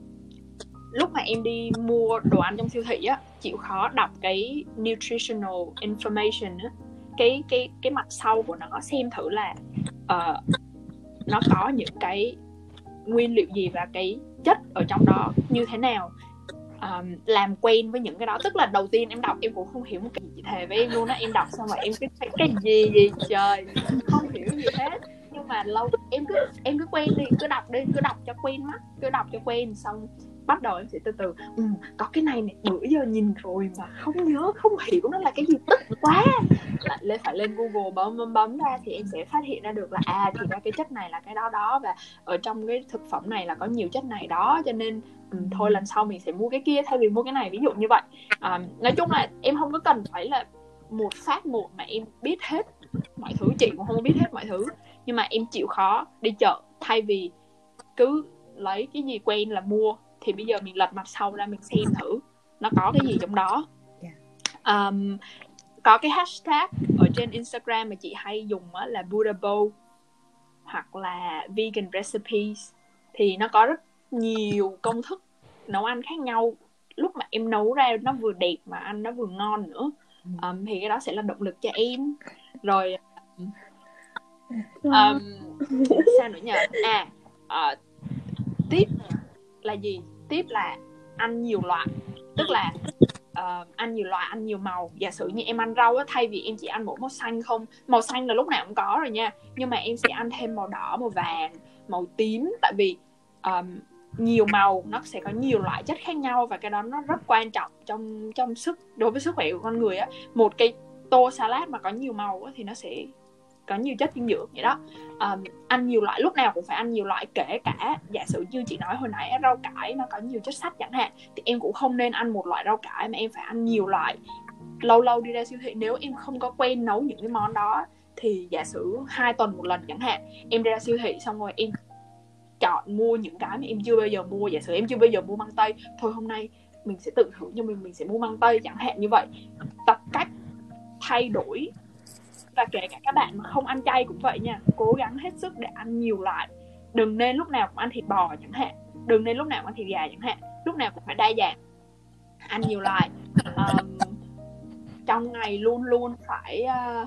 lúc mà em đi mua đồ ăn trong siêu thị á, chịu khó đọc cái nutritional information á, cái cái cái mặt sau của nó, xem thử là uh, nó có những cái nguyên liệu gì và cái chất ở trong đó như thế nào. Um, làm quen với những cái đó. Tức là đầu tiên em đọc em cũng không hiểu một cái gì, thề với em luôn á, em đọc xong rồi em cứ thấy cái gì gì trời, không hiểu gì hết. Nhưng mà lâu em cứ em cứ quen đi, cứ đọc đi, cứ đọc cho quen mắt, cứ đọc cho quen, xong bắt đầu em sẽ từ từ ừ, có cái này này, bữa giờ nhìn rồi mà không nhớ, không hiểu nó là cái gì, tức quá. Lại lên phải lên Google bấm bấm bấm ra thì em sẽ phát hiện ra được là à, thì ra cái chất này là cái đó đó, và ở trong cái thực phẩm này là có nhiều chất này đó, cho nên ừ, thôi lần sau mình sẽ mua cái kia thay vì mua cái này, ví dụ như vậy. À, nói chung là em không có cần phải là một phát một mà em biết hết mọi thứ, chị cũng không biết hết mọi thứ, nhưng mà em chịu khó đi chợ, thay vì cứ lấy cái gì quen là mua, thì bây giờ mình lật mặt sau ra mình xem thử nó có cái gì trong đó. Um, có cái hashtag ở trên Instagram mà chị hay dùng á, là Buddha Bowl hoặc là Vegan Recipes, thì nó có rất nhiều công thức nấu ăn khác nhau. Lúc mà em nấu ra nó vừa đẹp mà ăn nó vừa ngon nữa. Um, thì cái đó sẽ là động lực cho em. Rồi um, sao nữa nhờ? À, uh, tip là gì? Tip là ăn nhiều loại. Tức là uh, ăn nhiều loại, ăn nhiều màu. Giả sử như em ăn rau á, thay vì em chỉ ăn mỗi màu xanh không, màu xanh là lúc nào cũng có rồi nha, nhưng mà em sẽ ăn thêm màu đỏ, màu vàng, màu tím. Tại vì um, nhiều màu nó sẽ có nhiều loại chất khác nhau, và cái đó nó rất quan trọng trong trong sức đối với sức khỏe của con người á. Một cái tô salad mà có nhiều màu á, thì nó sẽ có nhiều chất dinh dưỡng vậy đó. Um, ăn nhiều loại, lúc nào cũng phải ăn nhiều loại, kể cả giả sử như chị nói hồi nãy, rau cải nó có nhiều chất sắt chẳng hạn, thì em cũng không nên ăn một loại rau cải mà em phải ăn nhiều loại. Lâu lâu đi ra siêu thị, nếu em không có quen nấu những cái món đó, thì giả sử hai tuần một lần chẳng hạn, em ra siêu thị xong rồi em chọn mua những cái mà em chưa bao giờ mua. Giả sử em chưa bao giờ mua măng tây, thôi hôm nay mình sẽ tự thử cho mình, mình sẽ mua măng tây chẳng hạn như vậy. Tập cách thay đổi. Và kể cả các bạn mà không ăn chay cũng vậy nha, cố gắng hết sức để ăn nhiều loại. Đừng nên lúc nào cũng ăn thịt bò chẳng hạn, đừng nên lúc nào cũng ăn thịt gà chẳng hạn, lúc nào cũng phải đa dạng, ăn nhiều loại. Um, trong ngày luôn luôn phải uh,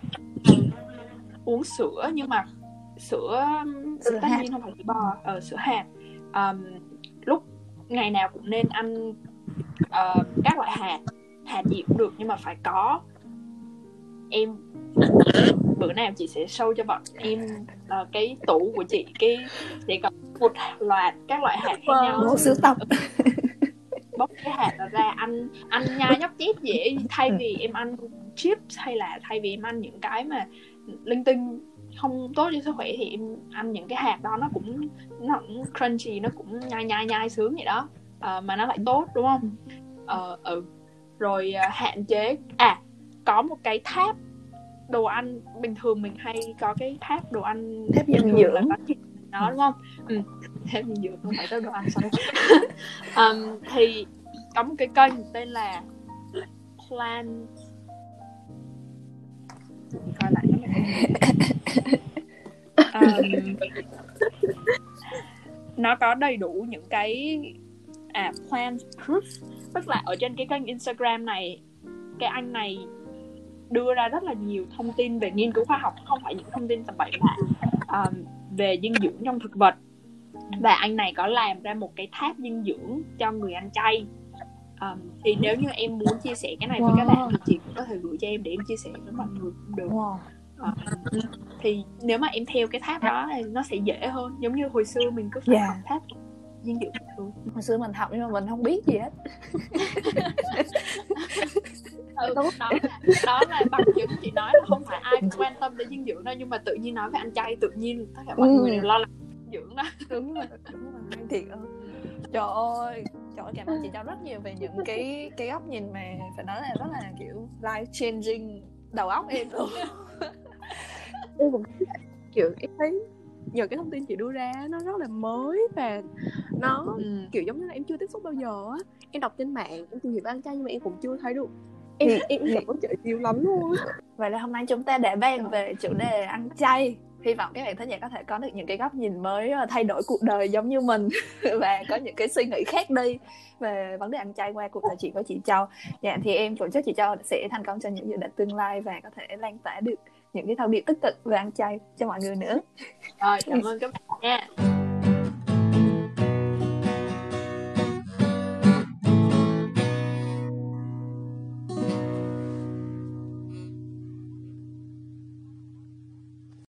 uống sữa, nhưng mà sữa, sữa tất hạt. nhiên không phải sữa bò, ờ, sữa hạt. Um, lúc ngày nào cũng nên ăn uh, các loại hạt, hạt gì cũng được, nhưng mà phải có. Em bữa nào chị sẽ show cho bọn em uh, cái tủ của chị, cái sẽ có một loạt các loại hạt khác nhau. Bộ sưu tập. Bóc cái hạt ra ăn, ăn nhai nhóc chép dễ, thay vì em ăn chips hay là thay vì em ăn những cái mà linh tinh không tốt cho sức khỏe thì em ăn những cái hạt đó, nó cũng nó cũng crunchy, nó cũng nhai nhai nhai sướng vậy đó, à, mà nó lại tốt đúng không? Ờ, ừ. Rồi uh, hạn chế à có một cái tháp đồ ăn, bình thường mình hay có cái tháp đồ ăn tháp dinh dưỡng đó đúng không? Ừ. Tháp dinh dưỡng không phải tháp đồ ăn sao? um, thì có một cái kênh tên là Plan, coi lại um, nó có đầy đủ những cái à plant proof, tức là ở trên cái kênh Instagram này, cái anh này đưa ra rất là nhiều thông tin về nghiên cứu khoa học, không phải những thông tin tầm bậy bạ, um, về dinh dưỡng trong thực vật. Và anh này có làm ra một cái tháp dinh dưỡng cho người ăn chay. Um, thì nếu như em muốn chia sẻ cái này wow. với các bạn thì chị cũng có thể gửi cho em để em chia sẻ với mọi người cũng được. Wow. Uh, thì nếu mà em theo cái tháp đó thì nó sẽ dễ hơn, giống như hồi xưa mình cứ phải yeah. học tháp dinh dưỡng thường. Hồi xưa mình học nhưng mà mình không biết gì hết. Ừ, đó, là, đó là bằng chứng chị nói là không phải ai cũng quan tâm đến dinh dưỡng đâu, nhưng mà tự nhiên nói về ăn chay tự nhiên tất cả mọi ừ. người đều lo lắng dinh dưỡng đó. Đúng rồi, đúng rồi, thiệt ơi. Trời ơi, trời ơi, cảm ơn chị Châu rất nhiều về những cái cái góc nhìn mà phải nói là rất là kiểu life changing đầu óc em luôn. Em cũng kiểu em thấy nhờ cái thông tin chị đưa ra nó rất là mới và nó ừ. kiểu giống như là em chưa tiếp xúc bao giờ á. Em đọc trên mạng, em tìm hiểu về ăn chay nhưng mà em cũng chưa thấy được. Em thì, em cảm ơn chị nhiều lắm luôn. Vậy là hôm nay chúng ta đã bàn về chủ đề ăn chay. Hy vọng các bạn thính giả có thể có được những cái góc nhìn mới, thay đổi cuộc đời giống như mình và có những cái suy nghĩ khác đi về vấn đề ăn chay qua cuộc trò chuyện của chị Châu. Dạ, thì em cũng chúc chị Châu sẽ thành công trong những dự định tương lai và có thể lan tỏa được những cái thông điệp tích cực về ăn chay cho mọi người nữa. Rồi, cảm ơn các bạn nha.